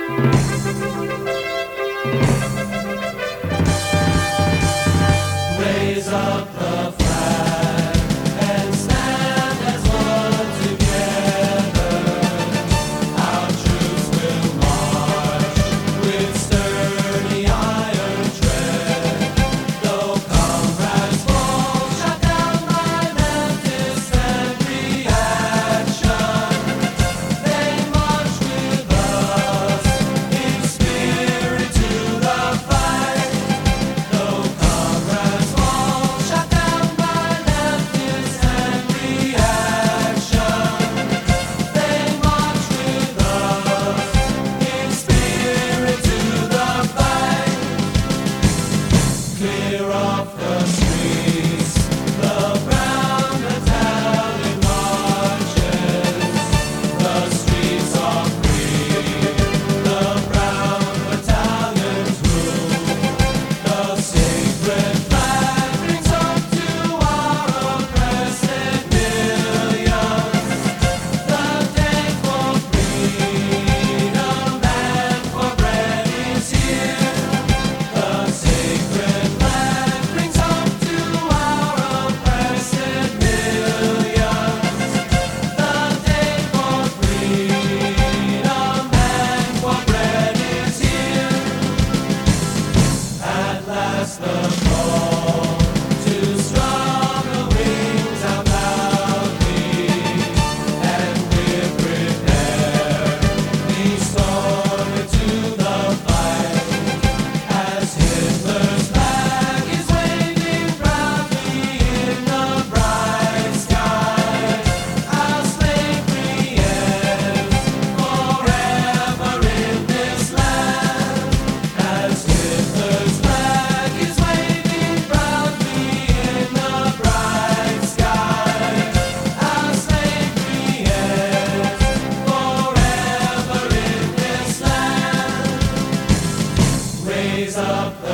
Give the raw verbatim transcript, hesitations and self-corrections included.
Raise up the flag and stand as one together. Our troops will march with sturdy iron tread. Though comrades fall, shut down by leftist and reaction, they march with us in spirit to the fight. Though comrades fall, shut down by leftist and reaction, they march with us in spirit to the fight. Clear off the streets, the brown battalion marches. The streets are free, the brown battalions rule. The sacred flag brings hope to our oppressed millions. The day for freedom and for bread is here. The sacred flag brings hope to our oppressed millions. The day for freedom and for bread is here. At last the call to stronger wings out loudly, and we're prepared. We storm into the fight as Hitler's flag is waving proudly in the bright sky. Our slavery ends forever in this land as Hitler's flag is waving proudly in the bright sky. Our slavery ends forever in this land. Raise up the